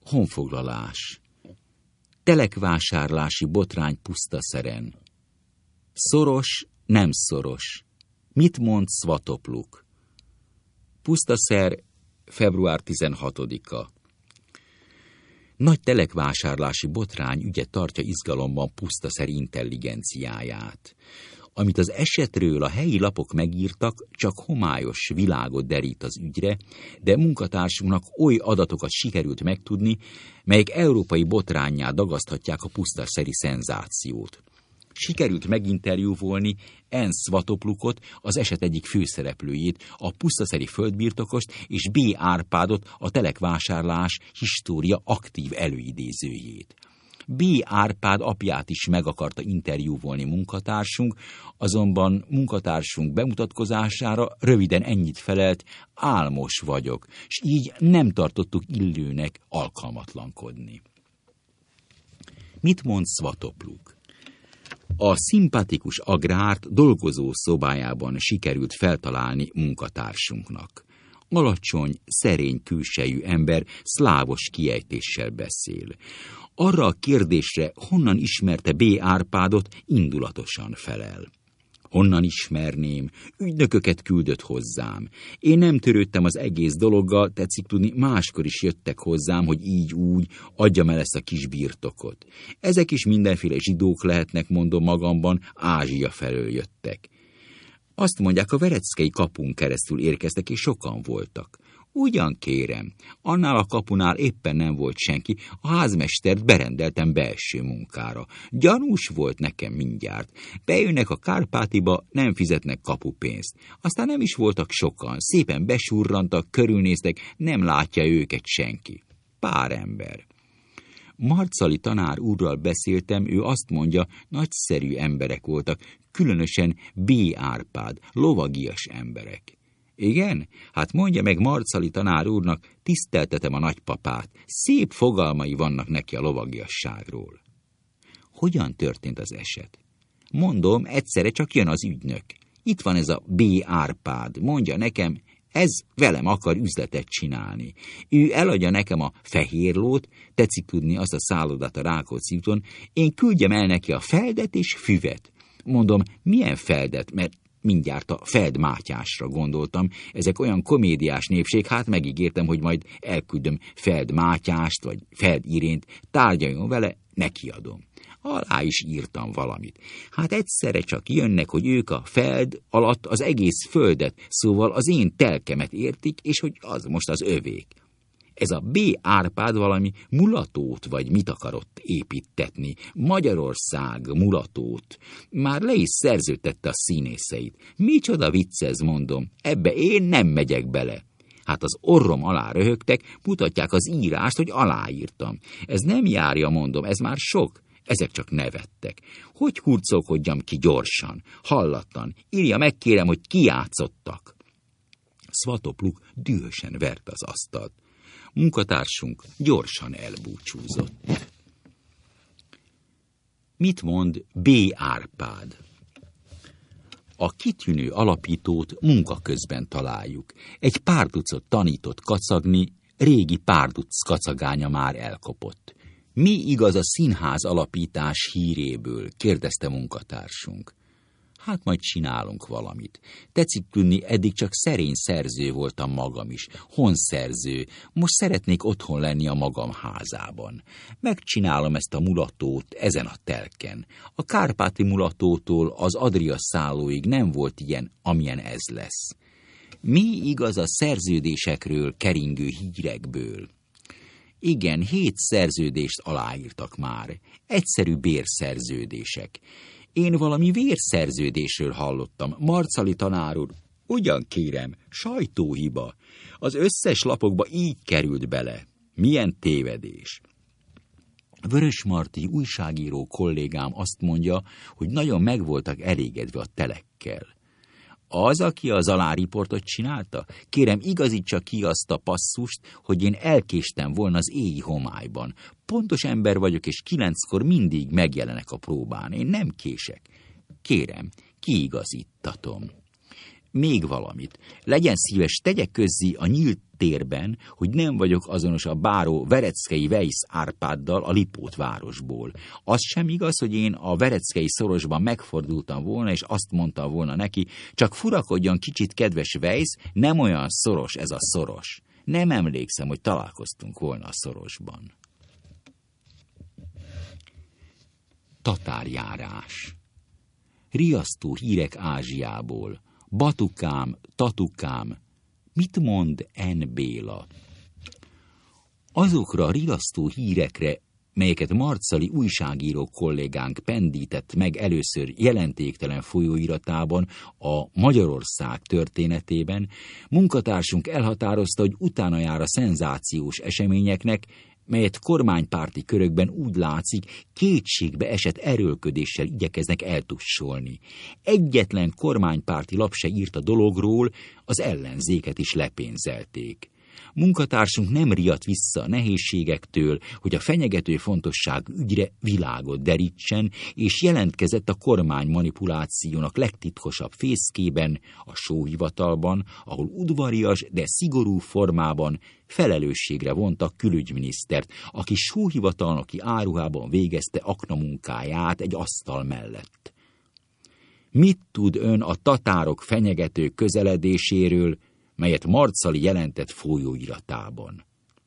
Honfoglalás. Telekvásárlási botrány Pusztaszeren. Szoros, nem szoros. Mit mond Svatopluk? Pusztaszer, február 16-a. Nagy telekvásárlási botrány ügye tartja izgalomban Pusztaszer intelligenciáját. Amit az esetről a helyi lapok megírtak, csak homályos világot derít az ügyre, de munkatársunknak oly adatokat sikerült megtudni, melyek európai botránnyá dagaszthatják a pusztaszeri szenzációt. Sikerült meginterjúvolni N. Svatoplukot, az eset egyik főszereplőjét, a pusztaszeri földbirtokost, és B. Árpádot, a telekvásárlás história aktív előidézőjét. B. Árpád apját is meg akarta interjúvolni munkatársunk, azonban munkatársunk bemutatkozására röviden ennyit felelt: álmos vagyok, s így nem tartottuk illőnek alkalmatlankodni. Mit mond Svatopluk? A szimpatikus agrárt dolgozó szobájában sikerült feltalálni munkatársunknak. Alacsony, szerény külsejű ember szlávos kiejtéssel beszél. Arra a kérdésre, honnan ismerte B. Árpádot, indulatosan felel. Honnan ismerném? Ügynököket küldött hozzám. Én nem törődtem az egész dologgal, tetszik tudni, máskor is jöttek hozzám, hogy így-úgy adjam el ezt a kis birtokot. Ezek is mindenféle zsidók lehetnek, mondom magamban, Ázsia felől jöttek. Azt mondják, a Vereckei kapun keresztül érkeztek, és sokan voltak. Ugyan kérem, annál a kapunál éppen nem volt senki, a házmestert berendeltem belső munkára. Gyanús volt nekem mindjárt. Bejönnek a Kárpátiba, nem fizetnek kapupénzt. Aztán nem is voltak sokan, szépen besurrantak, körülnéztek, nem látja őket senki. Pár ember. Marcali tanár úrral beszéltem, ő azt mondja, nagyszerű emberek voltak, különösen B. Árpád, lovagias emberek. Igen? Hát mondja meg Marcali tanár úrnak, tiszteltetem a nagypapát, szép fogalmai vannak neki a lovagiasságról. Hogyan történt az eset? Mondom, egyszerre csak jön az ügynök. Itt van ez a B. Árpád, mondja nekem, ez velem akar üzletet csinálni. Ő eladja nekem a fehérlót, tetszik tudni azt a szállodát a Rákóczi úton, én küldjem el neki a feldet és füvet. Mondom, milyen feldet, mert mindjárt a Feld Mátyásra gondoltam, ezek olyan komédiás népség, hát megígértem, hogy majd elküldöm Feld Mátyást, vagy Feld Irént, tárgyaljon vele, nekiadom. Alá is írtam valamit. Hát egyszerre csak jönnek, hogy ők a Feld alatt az egész földet, szóval az én telkemet értik, és hogy az most az övék. Ez a B. Árpád valami mulatót, vagy mit akarott építetni. Magyarország mulatót. Már le is szerződtette a színészeit. Micsoda vicc ez, mondom. Ebbe én nem megyek bele. Hát az orrom alá röhögtek, mutatják az írást, hogy aláírtam. Ez nem járja, mondom, ez már sok. Ezek csak nevettek. Hogy hurcolkodjam ki gyorsan, hallattan? Írja meg, kérem, hogy ki játszottak. Svatopluk dühösen verte az asztalt. Munkatársunk gyorsan elbúcsúzott. Mit mond B. Árpád? A kitűnő alapítót munka közben találjuk. Egy párducot tanított kacagni, régi párduc kacagánya már elkopott. Mi igaz a színház alapítás híréből? Kérdezte munkatársunk. Hát majd csinálunk valamit. Tetszik tudni, eddig csak szerény szerző voltam magam is, honszerző, most szeretnék otthon lenni a magam házában. Megcsinálom ezt a mulatót ezen a telken. A kárpáti mulatótól az Adria szállóig nem volt ilyen, amilyen ez lesz. Mi igaz a szerződésekről keringő hírekből? Igen, 7 szerződést aláírtak már. Egyszerű bérszerződések. Én valami vérszerződésről hallottam. Marcali tanár úr, ugyan kérem, sajtóhiba. Az összes lapokba így került bele. Milyen tévedés. Vörösmarty újságíró kollégám azt mondja, hogy nagyon meg voltak elégedve a telekkel. Az, aki az aláriportot csinálta? Kérem, igazítsa ki azt a passzust, hogy én elkéstem volna az éji homályban. Pontos ember vagyok, és 9-kor mindig megjelenek a próbán. Én nem kések. Kérem, kiigazítatom. még valamit. Legyen szíves, tegye közzé a nyílt térben, hogy nem vagyok azonos a báró Vereckei Weisz Árpáddal a Lipót városból. Az sem igaz, hogy én a Vereckei szorosban megfordultam volna, és azt mondtam volna neki, csak furakodjon kicsit, kedves Weisz, nem olyan szoros ez a szoros. Nem emlékszem, hogy találkoztunk volna a szorosban. Tatárjárás. Riasztó hírek Ázsiából. Batukám, tatukám, mit mond N. Béla? Azokra a riasztó hírekre, melyeket Marcali újságíró kollégánk pendített meg először jelentéktelen folyóiratában a Magyarország történetében, munkatársunk elhatározta, hogy utána jár a szenzációs eseményeknek, melyet kormánypárti körökben úgy látszik, kétségbe esett erőlködéssel igyekeznek eltussolni. Egyetlen kormánypárti lap se írt a dologról, az ellenzéket is lepénzelték. Munkatársunk nem riadt vissza a nehézségektől, hogy a fenyegető fontosságú ügyre világot derítsen, és jelentkezett a kormány manipulációnak legtitkosabb fészkében, a sóhivatalban, ahol udvarias, de szigorú formában felelősségre vontak külügyminisztert, aki sóhivatalnoki áruhában végezte aknamunkáját egy asztal mellett. Mit tud ön a tatárok fenyegető közeledéséről, melyet Marcali jelentett folyóiratában?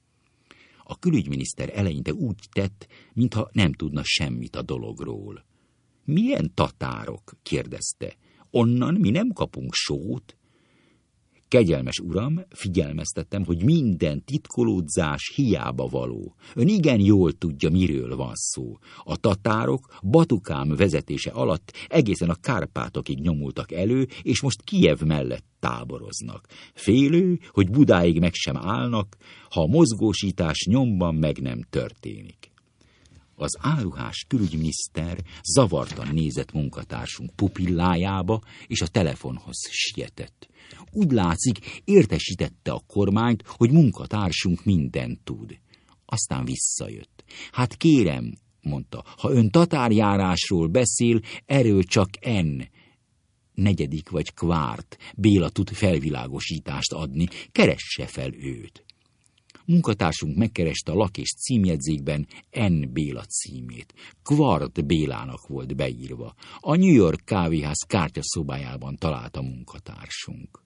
A külügyminiszter eleinte úgy tett, mintha nem tudna semmit a dologról. Milyen tatárok? Kérdezte. Onnan mi nem kapunk sót? Kegyelmes uram, figyelmeztettem, hogy minden titkolódzás hiába való. Ön igen jól tudja, miről van szó. A tatárok Batukám vezetése alatt egészen a Kárpátokig nyomultak elő, és most Kijev mellett táboroznak. Félő, hogy Budáig meg sem állnak, ha a mozgósítás nyomban meg nem történik. Az áruhás külügyminiszter zavartan nézett munkatársunk pupillájába, és a telefonhoz sietett. Úgy látszik, értesítette a kormányt, hogy munkatársunk mindent tud. Aztán visszajött. Hát kérem, mondta, ha ön tatárjárásról beszél, erről csak N. negyedik vagy kvárt Béla tud felvilágosítást adni, keresse fel őt. Munkatársunk megkereste a lak- és címjegyzékben N. Béla címét. Kvart Bélának volt beírva. A New York kávéház kártyaszobájában találta munkatársunk.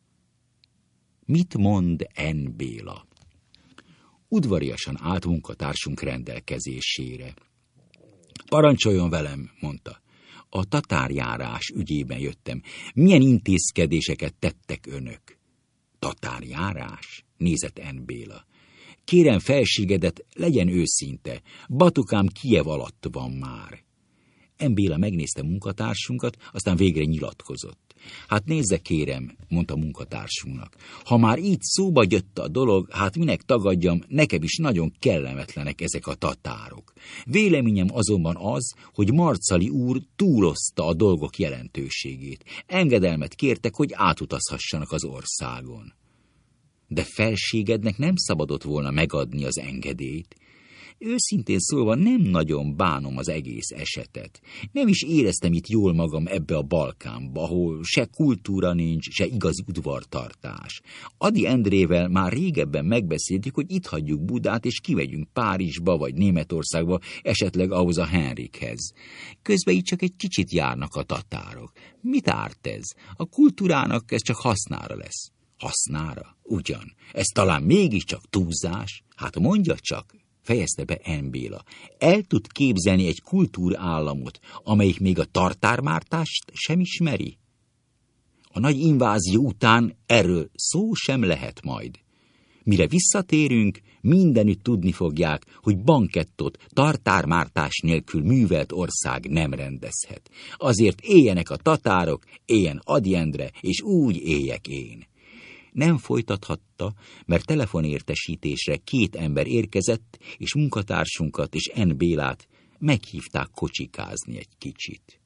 Mit mond N. Béla? Udvariasan állt munkatársunk rendelkezésére. Parancsoljon velem, mondta. A tatárjárás ügyében jöttem. Milyen intézkedéseket tettek önök? Tatárjárás? Nézett N. Béla. Kérem felségedet, legyen őszinte. Batukám Kijev alatt van már. N. Béla megnézte munkatársunkat, aztán végre nyilatkozott. Hát nézze kérem, mondta munkatársunknak. Ha már így szóba jött a dolog, hát minek tagadjam, nekem is nagyon kellemetlenek ezek a tatárok. Véleményem azonban az, hogy Marcali úr túlozta a dolgok jelentőségét. Engedelmet kértek, hogy átutazhassanak az országon. De felségednek nem szabadott volna megadni az engedélyt. Őszintén szólva nem nagyon bánom az egész esetet. Nem is éreztem itt jól magam ebbe a Balkánba, ahol se kultúra nincs, se igazi udvartartás. Ady Endrével már régebben megbeszéltük, hogy itt hagyjuk Budát, és kimegyünk Párizsba vagy Németországba, esetleg ahhoz a Henrikhez. Közben itt csak egy kicsit járnak a tatárok. Mit árt ez? A kultúrának ez csak hasznára lesz. Hasznára? Ugyan. Ez talán mégiscsak túlzás? Hát mondja csak, fejezte be N. Béla. El tud képzelni egy kultúrállamot, amelyik még a tartármártást sem ismeri? A nagy invázió után erről szó sem lehet majd. Mire visszatérünk, mindenütt tudni fogják, hogy bankettot tartármártás nélkül művelt ország nem rendezhet. Azért éljenek a tatárok, éljen Ady Endre, és úgy éljek én. Nem folytathatta, mert telefonértesítésre 2 ember érkezett, és munkatársunkat és N. Bélát meghívták kocsikázni egy kicsit.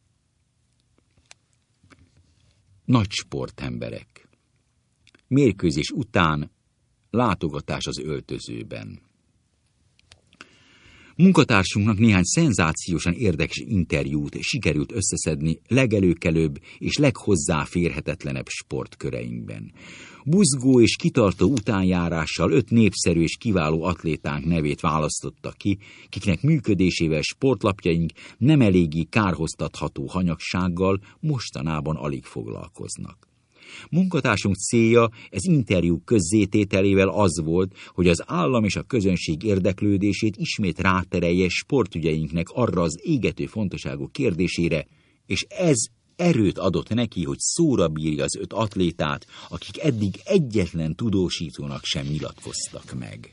Nagy sportemberek. Mérkőzés után látogatás az öltözőben. Munkatársunknak néhány szenzációsan érdekes interjút sikerült összeszedni legelőkelőbb és leghozzáférhetetlenebb sportköreinkben. Buzgó és kitartó utánjárással 5 népszerű és kiváló atlétánk nevét választotta ki, kiknek működésével sportlapjaink nem eléggé kárhoztatható hanyagsággal mostanában alig foglalkoznak. Munkatársunk célja ez interjú közzétételével az volt, hogy az állam és a közönség érdeklődését ismét ráterelje sportügyeinknek arra az égető fontosságú kérdésére, és ez erőt adott neki, hogy szóra bírja az 5 atlétát, akik eddig egyetlen tudósítónak sem nyilatkoztak meg.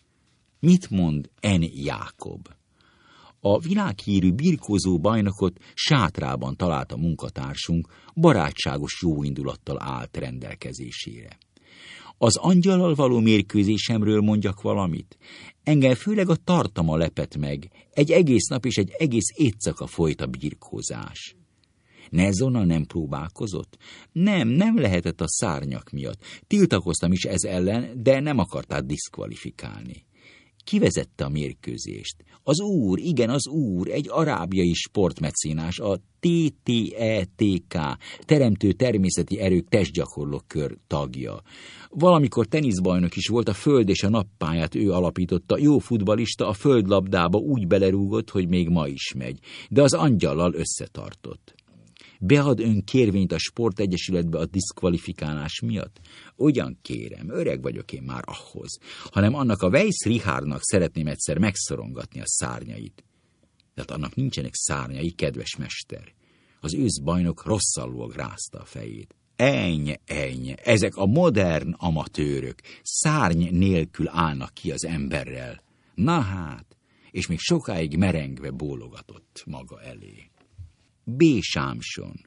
Mit mond N. Jákob? A világhírű birkózó bajnokot sátrában találta munkatársunk, barátságos jóindulattal állt rendelkezésére. Az angyallal való mérkőzésemről mondjak valamit? Engem főleg a tartama lepett meg, egy egész nap és egy egész éjszaka folyt a birkózás. Nelzonnal nem próbálkozott? Nem lehetett a szárnyak miatt. Tiltakoztam is ez ellen, de nem akarták diszkvalifikálni. Kivezette a mérkőzést? Az úr, igen, az úr, egy arábiai sportmecénás, a TTETK, Teremtő Természeti Erők Testgyakorlók Kör tagja. Valamikor teniszbajnok is volt, a föld és a nappályát ő alapította, jó futballista, a földlabdába úgy belerúgott, hogy még ma is megy, de az angyallal összetartott. Bead ön kérvényt a sportegyesületbe a diszkvalifikálás miatt? Ugyan kérem, öreg vagyok én már ahhoz, hanem annak a Weiss Richardnak szeretném egyszer megszorongatni a szárnyait. Tehát annak nincsenek szárnyai, kedves mester. Az őszbajnok rosszallóan rázta a fejét. Ennyi, ezek a modern amatőrök szárny nélkül állnak ki az emberrel. Na hát, és még sokáig merengve bólogatott maga elé. B. Sámson.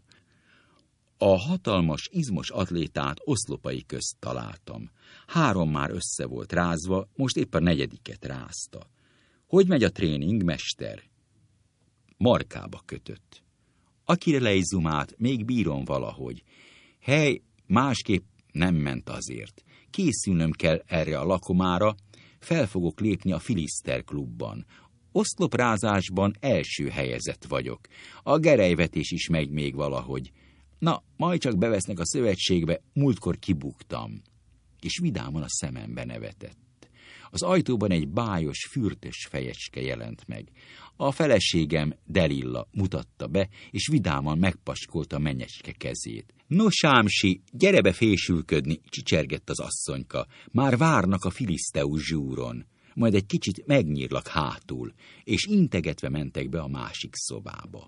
A hatalmas, izmos atlétát oszlopai közt találtam. 3 már össze volt rázva, most épp a 4. rázta. Hogy megy a tréning, mester? Markába kötött. Akire leizzumált, még bírom valahogy. Hely, másképp nem ment azért. Készülnöm kell erre a lakomára, fel fogok lépni a Filiszter klubban. Oszloprázásban első helyezett vagyok. A gerelyvetés is megy még valahogy. Na, majd csak bevesznek a szövetségbe, múltkor kibuktam. És vidáman a szemembe nevetett. Az ajtóban egy bájos, fürtös fejecske jelent meg. A feleségem, Delilla, mutatta be, és vidáman megpaskolta menyecske kezét. No, Sámsi, gyere be fésülködni, csicsergett az asszonyka. Már várnak a Filiszteus zsúron. Majd egy kicsit megnyírlak hátul, és integetve mentek be a másik szobába.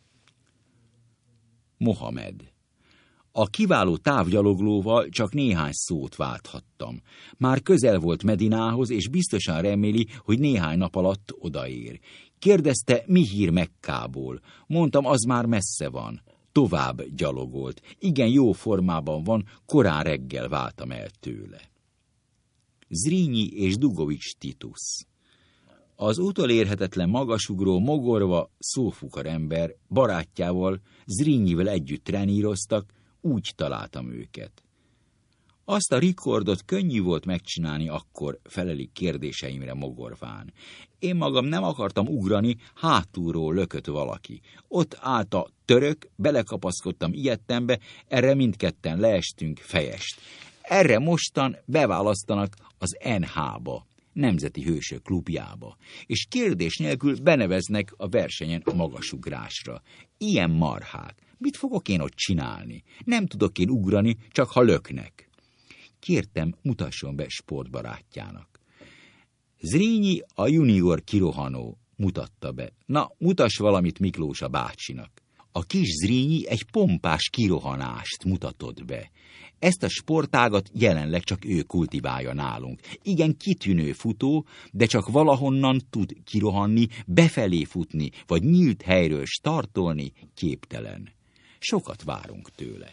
Mohamed. A kiváló távgyaloglóval csak néhány szót válthattam. Már közel volt Medinához, és biztosan reméli, hogy néhány nap alatt odaér. Kérdezte, mi hír Mekkából. Mondtam, az már messze van. Tovább gyalogolt. Igen, jó formában van, korán reggel váltam el tőle. Zrínyi és Dugovics Titus. Az utolérhetetlen magasugró, mogorva, szófukar ember barátjával, Zrínyivel együtt treníroztak, úgy találtam őket. Azt a rekordot könnyű volt megcsinálni akkor, feleli kérdéseimre mogorván. Én magam nem akartam ugrani, hátulról lökött valaki. Ott állt a török, belekapaszkodtam ilyettembe, erre mindketten leestünk fejest. Erre mostan beválasztanak az NH-ba, Nemzeti Hősök Klubjába, és kérdés nélkül beneveznek a versenyen a magasugrásra. Ilyen marhák. Mit fogok én ott csinálni? Nem tudok én ugrani, csak ha löknek. Kértem, mutasson be sportbarátjának. Zrínyi a junior kirohanó, mutatta be. Na, mutass valamit Miklós a bácsinak. A kis Zrínyi egy pompás kirohanást mutatott be. Ezt a sportágat jelenleg csak ő kultiválja nálunk. Igen, kitűnő futó, de csak valahonnan tud kirohanni, befelé futni, vagy nyílt helyről startolni képtelen. Sokat várunk tőle.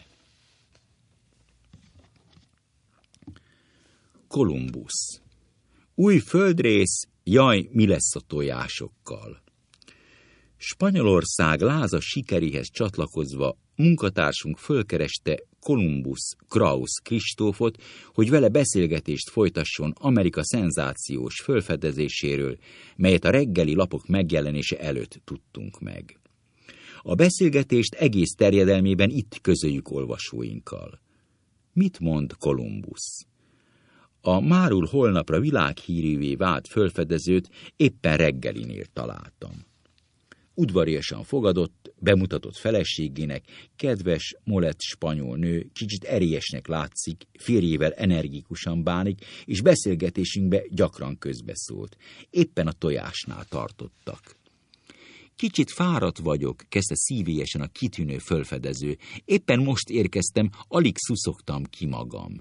Kolumbusz. Új földrész, jaj, mi lesz a tojásokkal? Spanyolország lázas sikeréhez csatlakozva munkatársunk fölkereste Kolumbusz Krausz Kristófot, hogy vele beszélgetést folytasson Amerika szenzációs fölfedezéséről, melyet a reggeli lapok megjelenése előtt tudtunk meg. A beszélgetést egész terjedelmében itt közöljük olvasóinkkal. Mit mond Kolumbusz? A márul holnapra világhírűvé vált fölfedezőt éppen reggelinél találtam. Udvariasan fogadott, bemutatott feleségének, kedves, molett spanyol nő, kicsit erélyesnek látszik, férjével energikusan bánik, és beszélgetésünkbe gyakran közbeszólt. Éppen a tojásnál tartottak. Kicsit fáradt vagyok, kezdte szívélyesen a kitűnő fölfedező. Éppen most érkeztem, alig szuszogtam ki magam.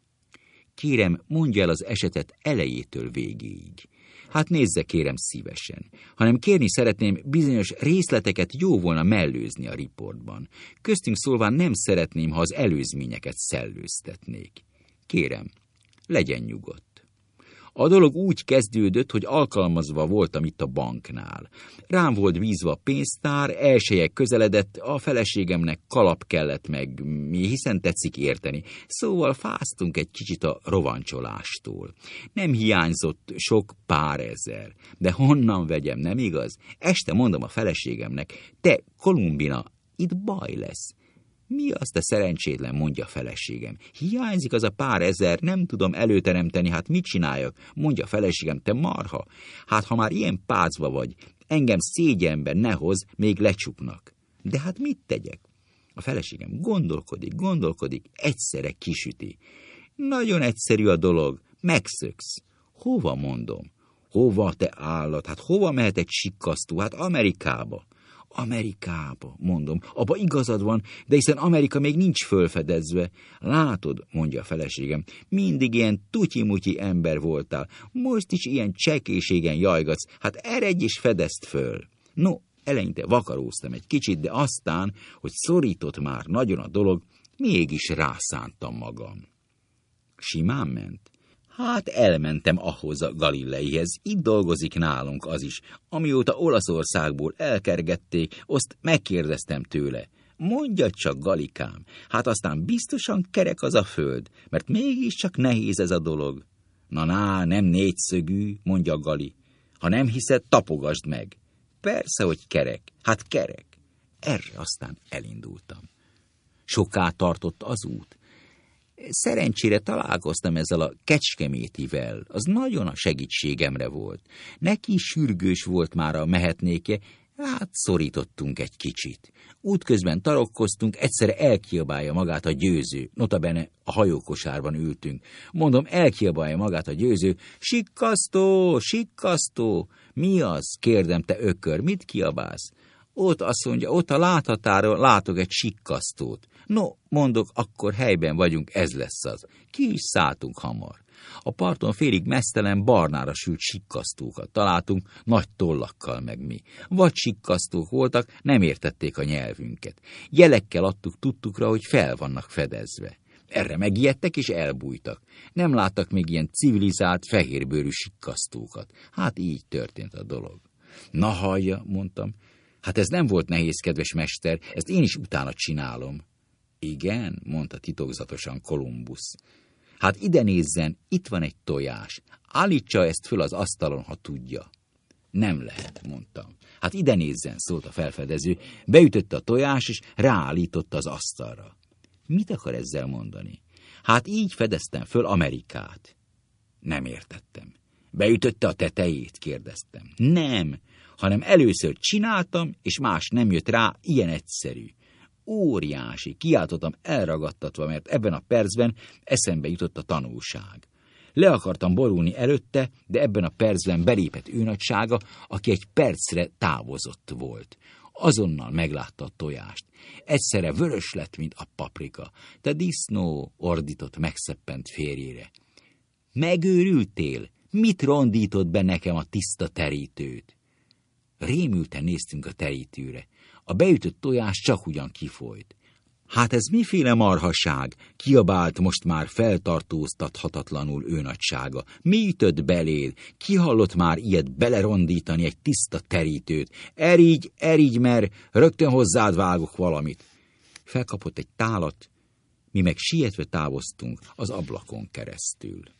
Kérem, mondja el az esetet elejétől végéig. Hát nézze, kérem szívesen. Hanem kérni szeretném, bizonyos részleteket jó volna mellőzni a riportban. Köztünk szólván nem szeretném, ha az előzményeket szellőztetnék. Kérem, legyen nyugodt. A dolog úgy kezdődött, hogy alkalmazva voltam itt a banknál. Rám volt bízva a pénztár, elsőjeg közeledett, a feleségemnek kalap kellett meg, hiszen tetszik érteni. Szóval fáztunk egy kicsit a rovancsolástól. Nem hiányzott sok pár ezer. De honnan vegyem, nem igaz? Este mondom a feleségemnek, te, Kolumbina, itt baj lesz. Mi az, te szerencsétlen, mondja a feleségem. Hiányzik az a pár ezer, nem tudom előteremteni, hát mit csináljak? Mondja a feleségem, te marha. Hát ha már ilyen pácba vagy, engem szégyenben ne hoz, még lecsuknak. De hát mit tegyek? A feleségem gondolkodik, egyszerre kisüti. Nagyon egyszerű a dolog, megszöksz. Hova, mondom? Hova, te állat? Hát hova mehet egy sikkasztó? Hát Amerikába. Amerikába, mondom, abba igazad van, de hiszen Amerika még nincs fölfedezve. Látod, mondja a feleségem, mindig ilyen tutyi-mutyi ember voltál, most is ilyen csekéségen jajgatsz, hát eredj és fedezd föl. No, eleinte vakaróztam egy kicsit, de aztán, hogy szorított már nagyon a dolog, mégis rászántam magam. Simán ment. Hát elmentem ahhoz a Galileihez, itt dolgozik nálunk az is. Amióta Olaszországból elkergették, azt megkérdeztem tőle. Mondja csak, Galikám, hát aztán biztosan kerek az a föld, mert mégiscsak nehéz ez a dolog. Na, nem négyszögű, mondja Gali. Ha nem hiszed, tapogasd meg. Persze, hogy kerek, hát kerek. Erre aztán elindultam. Soká tartott az út. Szerencsére találkoztam ezzel a kecskemétivel, az nagyon a segítségemre volt. Neki is sürgős volt már a mehetnéke, hát szorítottunk egy kicsit. Útközben tarokkoztunk, egyszerre elkiabálja magát a győző, notabene a hajókosárban ültünk. Mondom, elkiabálja magát a győző, sikkasztó, sikkasztó. Mi az? Kérdem, te ökör, mit kiabálsz? Ott azt mondja, ott a láthatáron látok egy sikkasztót. No, mondok, akkor helyben vagyunk, ez lesz az. Ki is szálltunk hamar. A parton félig meztelen barnára sült sikkasztókat találtunk, nagy tollakkal meg mi. Vagy sikkasztók voltak, nem értették a nyelvünket. Jelekkel adtuk tudtukra, hogy fel vannak fedezve. Erre megijedtek és elbújtak. Nem láttak még ilyen civilizált, fehérbőrű sikkasztókat. Hát így történt a dolog. Na hallja, mondtam. Hát ez nem volt nehéz, kedves mester, ezt én is utána csinálom. Igen, mondta titokzatosan Kolumbusz. Hát ide nézzen, itt van egy tojás. Állítsa ezt föl az asztalon, ha tudja. Nem lehet, mondtam. Hát ide nézzen, szólt a felfedező, beütötte a tojás, és ráállította az asztalra. Mit akar ezzel mondani? Hát így fedeztem föl Amerikát. Nem értettem. Beütötte a tetejét, kérdeztem. Nem, hanem először csináltam, és más nem jött rá, ilyen egyszerű. Óriási, kiáltottam elragadtatva, mert ebben a percben eszembe jutott a tanulság. Le akartam borulni előtte, de ebben a percben belépett őnagysága, aki egy percre távozott volt. Azonnal meglátta a tojást. Egyszerre vörös lett, mint a paprika. Te disznó, ordított megszeppent férjére. Megőrültél? Mit rondított be nekem a tiszta terítőt? Rémülten néztünk a terítőre. A beütött tojás csak ugyan kifolyt. Hát ez miféle marhaság? Kiabált most már feltartóztathatatlanul őnagysága. Mi ütött beléd? Ki hallott már ilyet belerondítani egy tiszta terítőt? Erigy, mert rögtön hozzád vágok valamit. Felkapott egy tálat, Mi meg sietve távoztunk az ablakon keresztül.